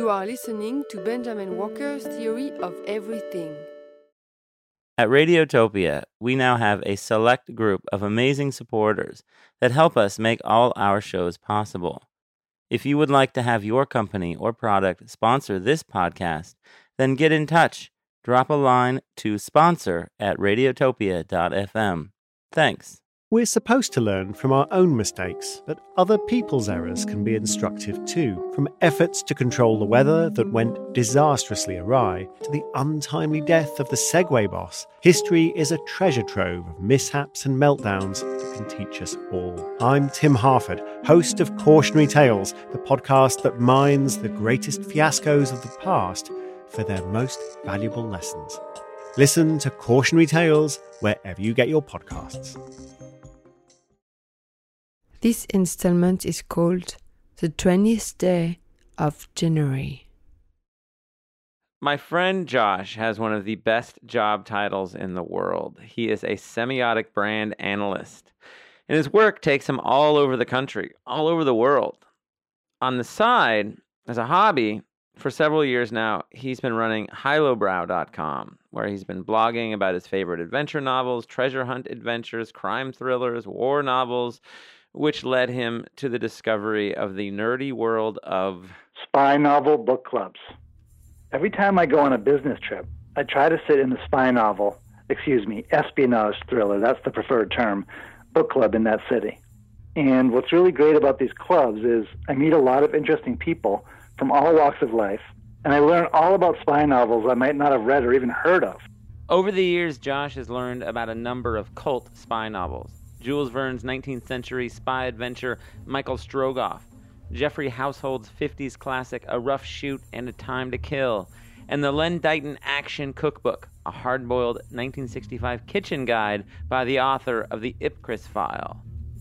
You are listening to Benjamin Walker's Theory of Everything. At Radiotopia, we now have a select group of amazing supporters that help us make all our shows possible. If you would like to have your company or product sponsor this podcast, then get in touch. Drop a line to sponsor@radiotopia.fm. Thanks. We're supposed to learn from our own mistakes, but other people's errors can be instructive too. From efforts to control the weather that went disastrously awry to the untimely death of the Segway boss, history is a treasure trove of mishaps and meltdowns that can teach us all. I'm Tim Harford, host of Cautionary Tales, the podcast that mines the greatest fiascos of the past for their most valuable lessons. Listen to Cautionary Tales wherever you get your podcasts. This installment is called The 20th Day of January. My friend Josh has one of the best job titles in the world. He is a semiotic brand analyst, and his work takes him all over the country, all over the world. On the side, as a hobby, for several years now, he's been running HiLowBrow.com, where he's been blogging about his favorite adventure novels, treasure hunt adventures, crime thrillers, war novels, which led him to the discovery of the nerdy world of spy novel book clubs. Every time I go on a business trip, I try to sit in the espionage thriller, that's the preferred term, book club in that city. And what's really great about these clubs is I meet a lot of interesting people from all walks of life, and I learn all about spy novels I might not have read or even heard of. Over the years, Josh has learned about a number of cult spy novels. Jules Verne's 19th century spy adventure, Michael Strogoff, Jeffrey Household's 50s classic, A Rough Shoot and a Time to Kill, and the Len Deighton Action Cookbook, a hard-boiled 1965 kitchen guide by the author of the Ipcris File.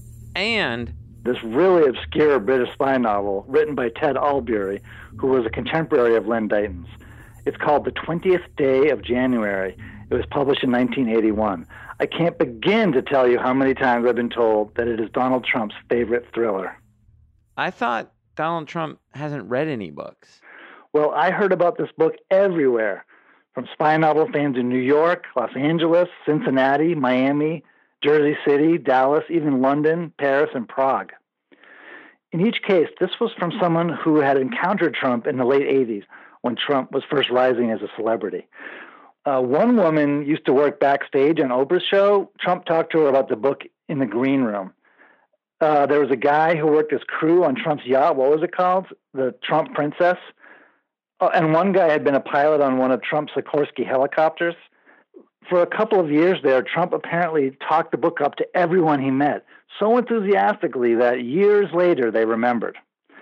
And this really obscure British spy novel written by Ted Albury, who was a contemporary of Len Deighton's. It's called The 20th Day of January. It was published in 1981. I can't begin to tell you how many times I've been told that it is Donald Trump's favorite thriller. I thought Donald Trump hasn't read any books. Well, I heard about this book everywhere, from spy novel fans in New York, Los Angeles, Cincinnati, Miami, Jersey City, Dallas, even London, Paris, and Prague. In each case, this was from someone who had encountered Trump in the late 80s when Trump was first rising as a celebrity. One woman used to work backstage on Oprah's show. Trump talked to her about the book in the green room. There was a guy who worked as crew on Trump's yacht. What was it called? The Trump Princess. And one guy had been a pilot on one of Trump's Sikorsky helicopters. For a couple of years there, Trump apparently talked the book up to everyone he met, so enthusiastically that years later they remembered.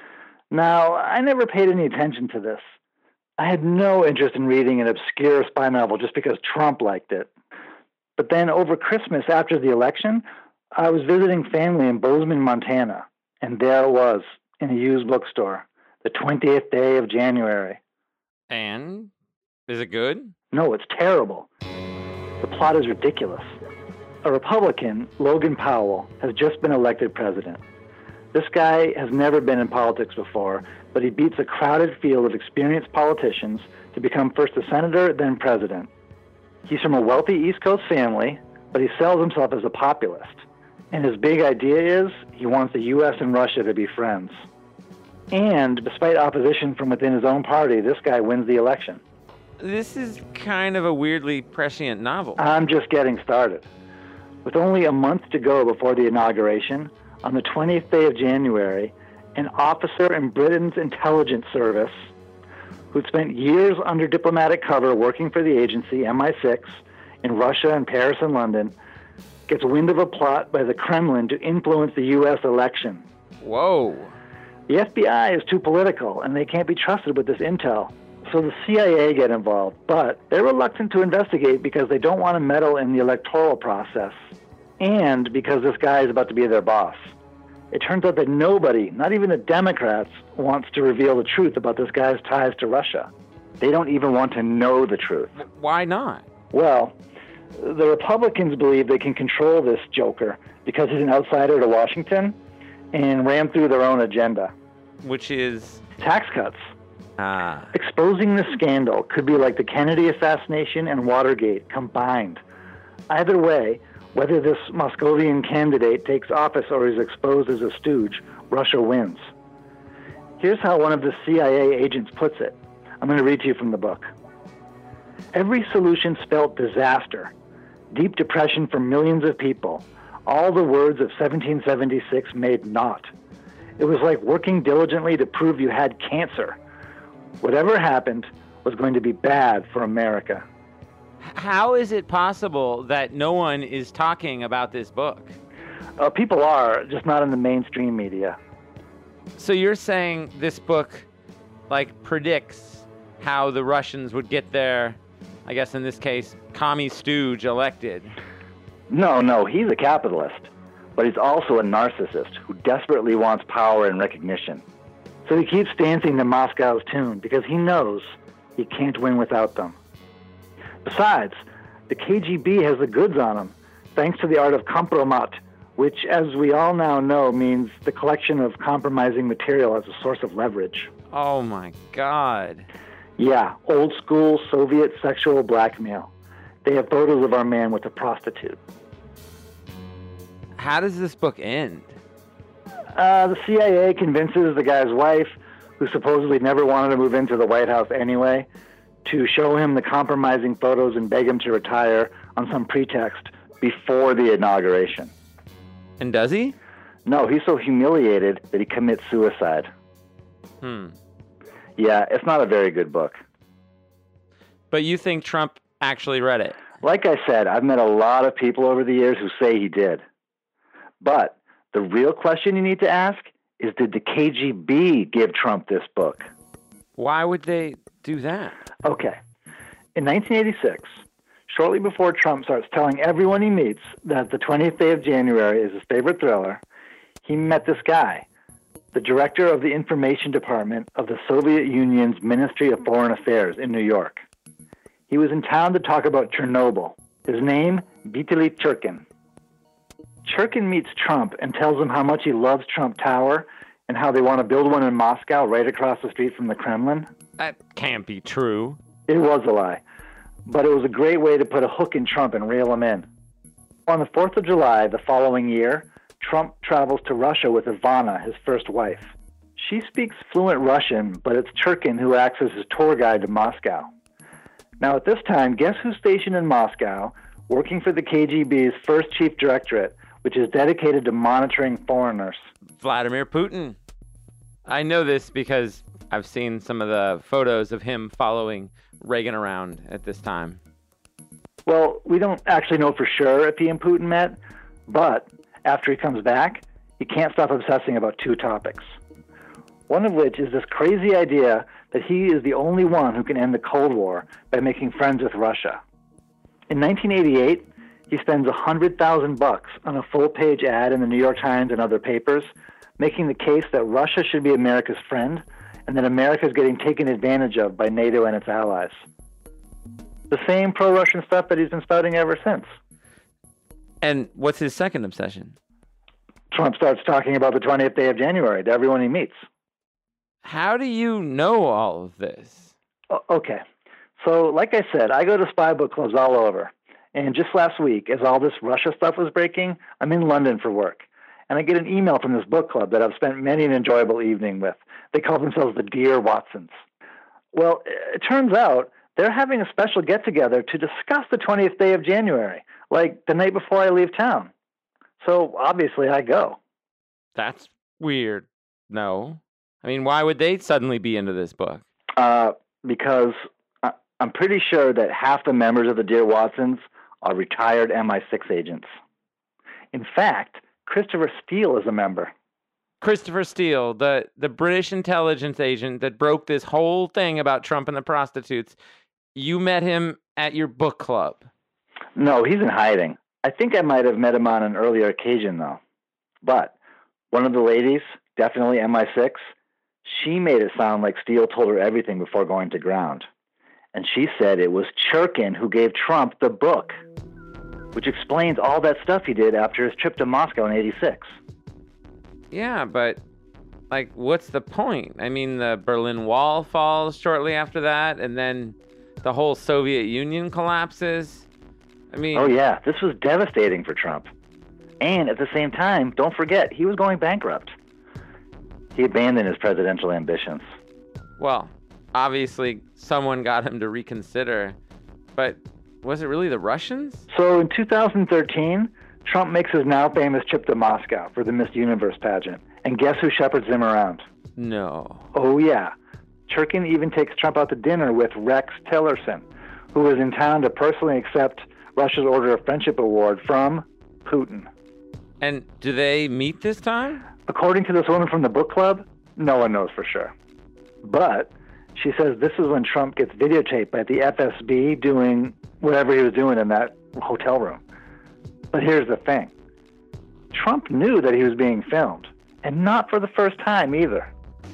Now, I never paid any attention to this. I had no interest in reading an obscure spy novel just because Trump liked it. But then over Christmas after the election, I was visiting family in Bozeman, Montana, and there it was in a used bookstore, The 20th Day of January. And? Is it good? No, it's terrible. The plot is ridiculous. A Republican, Logan Powell, has just been elected president. This guy has never been in politics before, but he beats a crowded field of experienced politicians to become first a senator, then president. He's from a wealthy East Coast family, but he sells himself as a populist. And his big idea is he wants the U.S. and Russia to be friends. And despite opposition from within his own party, this guy wins the election. This is kind of a weirdly prescient novel. I'm just getting started. With only a month to go before the inauguration, on the 20th day of January, an officer in Britain's intelligence service who'd spent years under diplomatic cover working for the agency, MI6, in Russia and Paris and London, gets wind of a plot by the Kremlin to influence the U.S. election. Whoa. The FBI is too political, and they can't be trusted with this intel. So the CIA get involved, but they're reluctant to investigate because they don't want to meddle in the electoral process, and because this guy is about to be their boss. It turns out that nobody, not even the Democrats, wants to reveal the truth about this guy's ties to Russia. They don't even want to know the truth. Why not? Well, the Republicans believe they can control this joker because he's an outsider to Washington and ran through their own agenda. Which is? Tax cuts. Exposing the scandal could be like the Kennedy assassination and Watergate combined. Either way, whether this Moscovian candidate takes office or is exposed as a stooge, Russia wins. Here's how one of the CIA agents puts it. I'm going to read to you from the book. Every solution spelt disaster, deep depression for millions of people. All the words of 1776 made naught. It was like working diligently to prove you had cancer. Whatever happened was going to be bad for America. How is it possible that no one is talking about this book? People are, just not in the mainstream media. So you're saying this book, predicts how the Russians would get their, I guess in this case, commie stooge elected? No, he's a capitalist. But he's also a narcissist who desperately wants power and recognition. So he keeps dancing to Moscow's tune because he knows he can't win without them. Besides, the KGB has the goods on him, thanks to the art of kompromat, which, as we all now know, means the collection of compromising material as a source of leverage. Oh my God. Yeah, old school Soviet sexual blackmail. They have photos of our man with a prostitute. How does this book end? The CIA convinces the guy's wife, who supposedly never wanted to move into the White House anyway, to show him the compromising photos and beg him to retire on some pretext before the inauguration. And does he? No, he's so humiliated that he commits suicide. Yeah, it's not a very good book. But you think Trump actually read it? Like I said, I've met a lot of people over the years who say he did. But the real question you need to ask is, did the KGB give Trump this book? Why would they do that? Okay. In 1986, shortly before Trump starts telling everyone he meets that the 20th day of January is his favorite thriller, he met this guy, the director of the information department of the Soviet Union's Ministry of Foreign Affairs in New York. He was in town to talk about Chernobyl. His name, Vitaly Churkin. Churkin meets Trump and tells him how much he loves Trump Tower and how they want to build one in Moscow right across the street from the Kremlin. That can't be true. It was a lie. But it was a great way to put a hook in Trump and reel him in. On the 4th of July the following year, Trump travels to Russia with Ivana, his first wife. She speaks fluent Russian, but it's Churkin who acts as his tour guide to Moscow. Now at this time, guess who's stationed in Moscow, working for the KGB's first chief directorate, which is dedicated to monitoring foreigners? Vladimir Putin. I know this because I've seen some of the photos of him following Reagan around at this time. Well, we don't actually know for sure if he and Putin met, but after he comes back, he can't stop obsessing about two topics. One of which is this crazy idea that he is the only one who can end the Cold War by making friends with Russia. In 1988, he spends $100,000 on a full-page ad in the New York Times and other papers, making the case that Russia should be America's friend and that America is getting taken advantage of by NATO and its allies. The same pro-Russian stuff that he's been spouting ever since. And what's his second obsession? Trump starts talking about the 20th day of January to everyone he meets. How do you know all of this? Okay. So, like I said, I go to spy book clubs all over. And just last week, as all this Russia stuff was breaking, I'm in London for work. And I get an email from this book club that I've spent many an enjoyable evening with. They call themselves the Dear Watsons. Well, it turns out they're having a special get-together to discuss the 20th day of January, like the night before I leave town. So, obviously, I go. That's weird. No. I mean, why would they suddenly be into this book? Because I'm pretty sure that half the members of the Dear Watsons are retired MI6 agents. In fact, Christopher Steele is a member. Christopher Steele, the British intelligence agent that broke this whole thing about Trump and the prostitutes. You met him at your book club. No, he's in hiding. I think I might have met him on an earlier occasion, though. But one of the ladies, definitely MI6, she made it sound like Steele told her everything before going to ground. And she said it was Churkin who gave Trump the book, which explains all that stuff he did after his trip to Moscow in '86. Yeah, but, like, what's the point? I mean, the Berlin Wall falls shortly after that, and then the whole Soviet Union collapses. I mean... Oh, yeah. This was devastating for Trump. And at the same time, don't forget, he was going bankrupt. He abandoned his presidential ambitions. Well, obviously, someone got him to reconsider. But was it really the Russians? So in 2013, Trump makes his now famous trip to Moscow for the Miss Universe pageant. And guess who shepherds him around? No. Oh, yeah. Churkin even takes Trump out to dinner with Rex Tillerson, who was in town to personally accept Russia's Order of Friendship Award from Putin. And do they meet this time? According to this woman from the book club, no one knows for sure. But she says this is when Trump gets videotaped by the FSB doing whatever he was doing in that hotel room. But here's the thing. Trump knew that he was being filmed, and not for the first time either.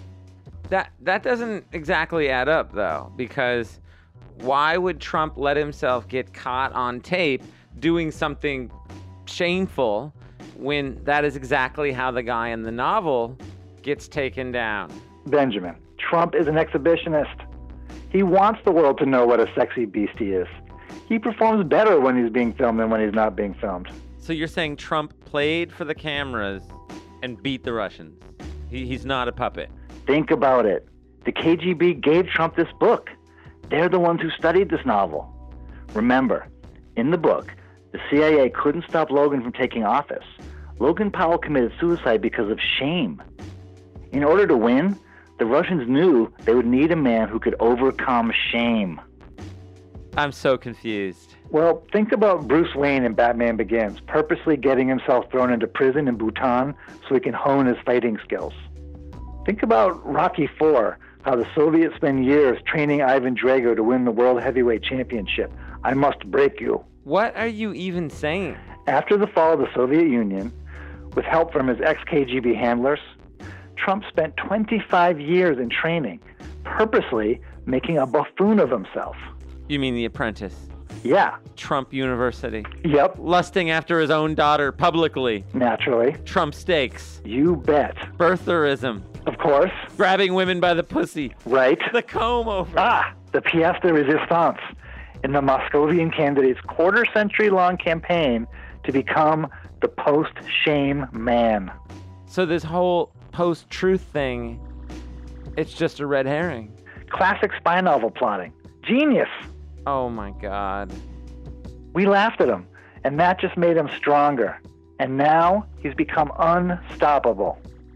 That doesn't exactly add up, though, because why would Trump let himself get caught on tape doing something shameful when that is exactly how the guy in the novel gets taken down? Benjamin, Trump is an exhibitionist. He wants the world to know what a sexy beast he is. He performs better when he's being filmed than when he's not being filmed. So you're saying Trump played for the cameras and beat the Russians? He's not a puppet. Think about it. The KGB gave Trump this book. They're the ones who studied this novel. Remember, in the book, the CIA couldn't stop Logan from taking office. Logan Powell committed suicide because of shame. In order to win, the Russians knew they would need a man who could overcome shame. I'm so confused. Well, think about Bruce Wayne in Batman Begins, purposely getting himself thrown into prison in Bhutan so he can hone his fighting skills. Think about Rocky IV, how the Soviets spend years training Ivan Drago to win the World Heavyweight Championship. I must break you. What are you even saying? After the fall of the Soviet Union, with help from his ex-KGB handlers, Trump spent 25 years in training, purposely making a buffoon of himself. You mean The Apprentice? Yeah. Trump University. Yep. Lusting after his own daughter publicly. Naturally. Trump steaks. You bet. Birtherism. Of course. Grabbing women by the pussy. Right. The comb over. The pièce de résistance in the Moscovian candidate's quarter-century-long campaign to become the post-shame man. So this whole post-truth thing, it's just a red herring. Classic spy novel plotting. Genius. Oh my God. We laughed at him, and that just made him stronger. And now he's become unstoppable.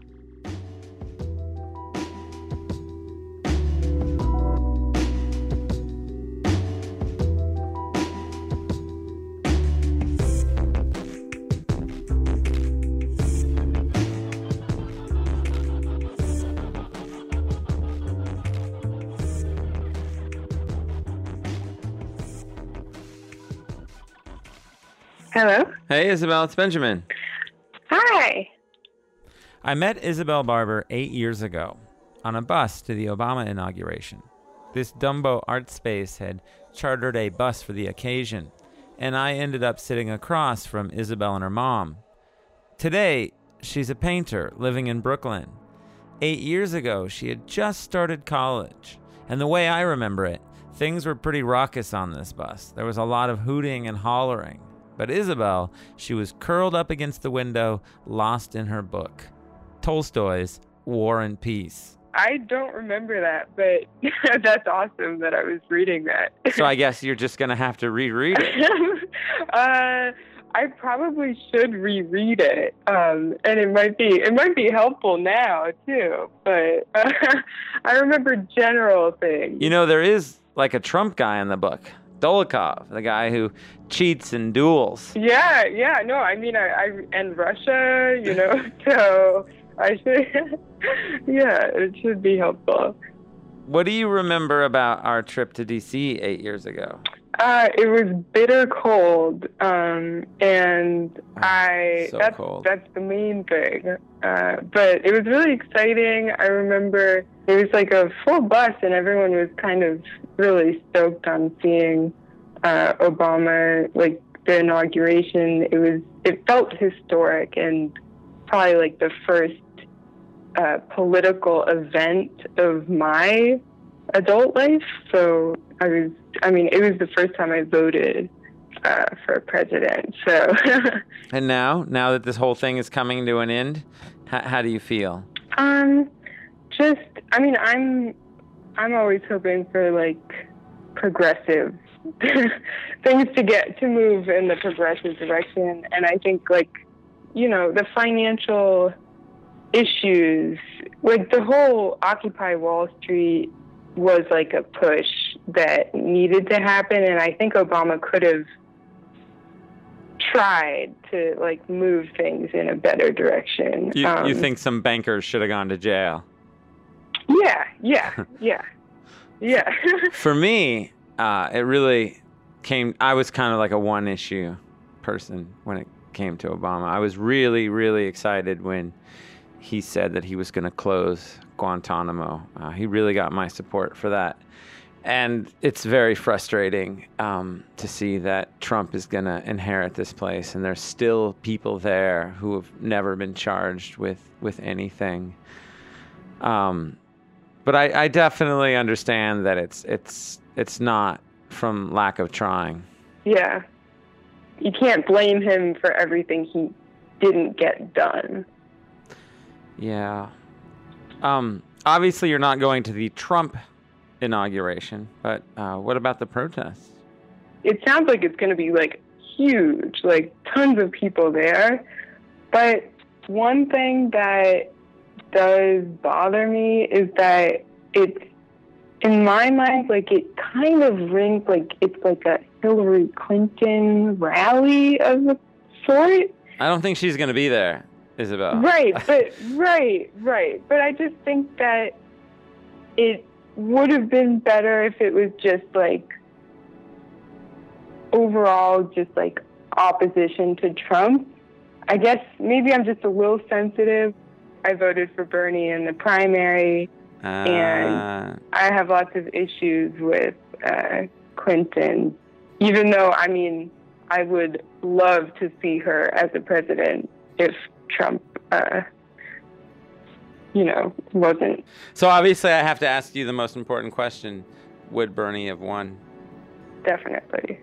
Hello? Hey, Isabel, it's Benjamin. Hi. I met Isabel Barber 8 years ago on a bus to the Obama inauguration. This Dumbo art space had chartered a bus for the occasion, and I ended up sitting across from Isabel and her mom. Today, she's a painter living in Brooklyn. 8 years ago, she had just started college, and the way I remember it, things were pretty raucous on this bus. There was a lot of hooting and hollering. But Isabel, she was curled up against the window, lost in her book. Tolstoy's War and Peace. I don't remember that, but that's awesome that I was reading that. So I guess you're just going to have to reread it. I probably should reread it. And it might be helpful now, too. But I remember general things. You know, there is like a Trump guy in the book. Dolokhov, the guy who cheats in duels. Yeah, no, I mean, I and Russia, you know, so I should, yeah, it should be helpful. What do you remember about our trip to D.C. 8 years ago? It was bitter cold, and cold. That's the main thing. But it was really exciting. I remember it was like a full bus, and everyone was kind of really stoked on seeing Obama, like the inauguration. It felt historic, and probably like the first political event of my adult life. So it was the first time I voted for president. So. And now that this whole thing is coming to an end, how do you feel? I'm always hoping for like progressive things to move in the progressive direction. And I think the financial issues, like the whole Occupy Wall Street was like a push that needed to happen. And I think Obama could have tried to like move things in a better direction. You think some bankers should have gone to jail? Yeah. For me, it really I was kind of like a one-issue person when it came to Obama. I was really, really excited when he said that he was going to close Guantanamo. He really got my support for that. And it's very frustrating to see that Trump is going to inherit this place, and there's still people there who have never been charged with anything. But I definitely understand that it's not from lack of trying. Yeah. You can't blame him for everything he didn't get done. Yeah. Obviously, you're not going to the Trump inauguration, but what about the protests? It sounds like it's going to be like huge, like tons of people there. But one thing that does bother me is that it's, in my mind, like it kind of rings like it's like a Hillary Clinton rally of a sort. I don't think she's going to be there, Isabel. Right. But I just think that it would have been better if it was just like overall just like opposition to Trump. I guess maybe I'm just a little sensitive. I voted for Bernie in the primary, and I have lots of issues with Clinton, even though, I would love to see her as a president if Trump, wasn't. So obviously I have to ask you the most important question. Would Bernie have won? Definitely.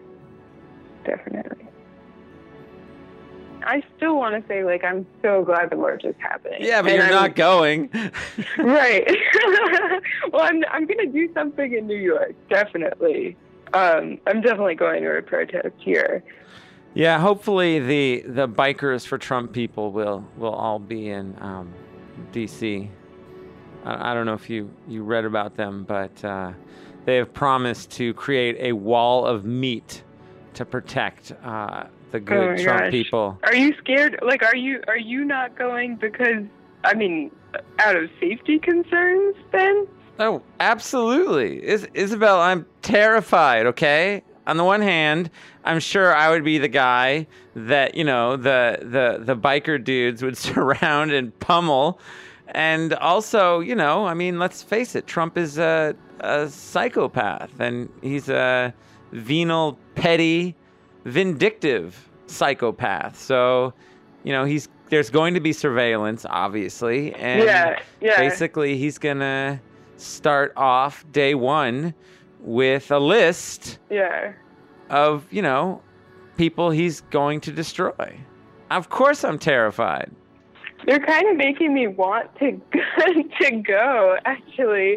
I still want to say, like, I'm so glad the march is happening. Yeah, but you're not going. Right. Well, I'm going to do something in New York, definitely. I'm definitely going to a protest here. Yeah, hopefully the Bikers for Trump people will all be in D.C. I don't know if you read about them, but they have promised to create a wall of meat to protect the good Trump people. Are you scared? Like, are you not going because, out of safety concerns then? Oh, absolutely. Isabel, I'm terrified, okay? On the one hand, I'm sure I would be the guy that, the biker dudes would surround and pummel. And also, let's face it, Trump is a psychopath, and he's a venal, petty, vindictive psychopath. So, there's going to be surveillance, obviously, and basically he's gonna start off day one with a list of people he's going to destroy. Of course, I'm terrified. You're kind of making me want to go, actually.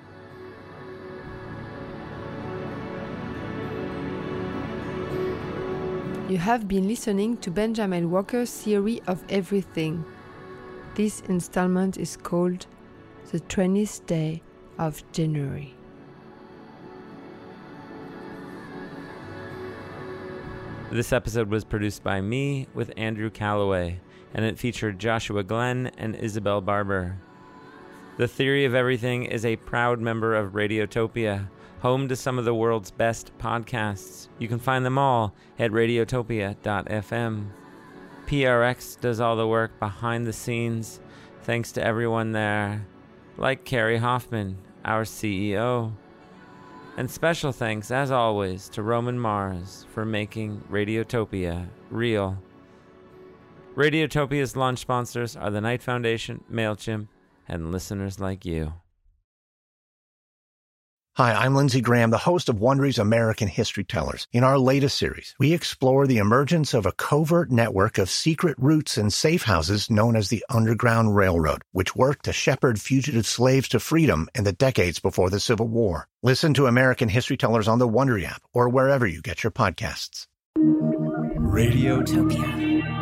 You have been listening to Benjamin Walker's Theory of Everything. This installment is called The 20th Day of January. This episode was produced by me with Andrew Calloway, and it featured Joshua Glenn and Isabel Barber. The Theory of Everything is a proud member of Radiotopia, home to some of the world's best podcasts. You can find them all at radiotopia.fm. PRX does all the work behind the scenes. Thanks to everyone there, like Carrie Hoffman, our CEO. And special thanks, as always, to Roman Mars for making Radiotopia real. Radiotopia's launch sponsors are the Knight Foundation, MailChimp, and listeners like you. Hi, I'm Lindsey Graham, the host of Wondery's American History Tellers. In our latest series, we explore the emergence of a covert network of secret routes and safe houses known as the Underground Railroad, which worked to shepherd fugitive slaves to freedom in the decades before the Civil War. Listen to American History Tellers on the Wondery app or wherever you get your podcasts. Radiotopia.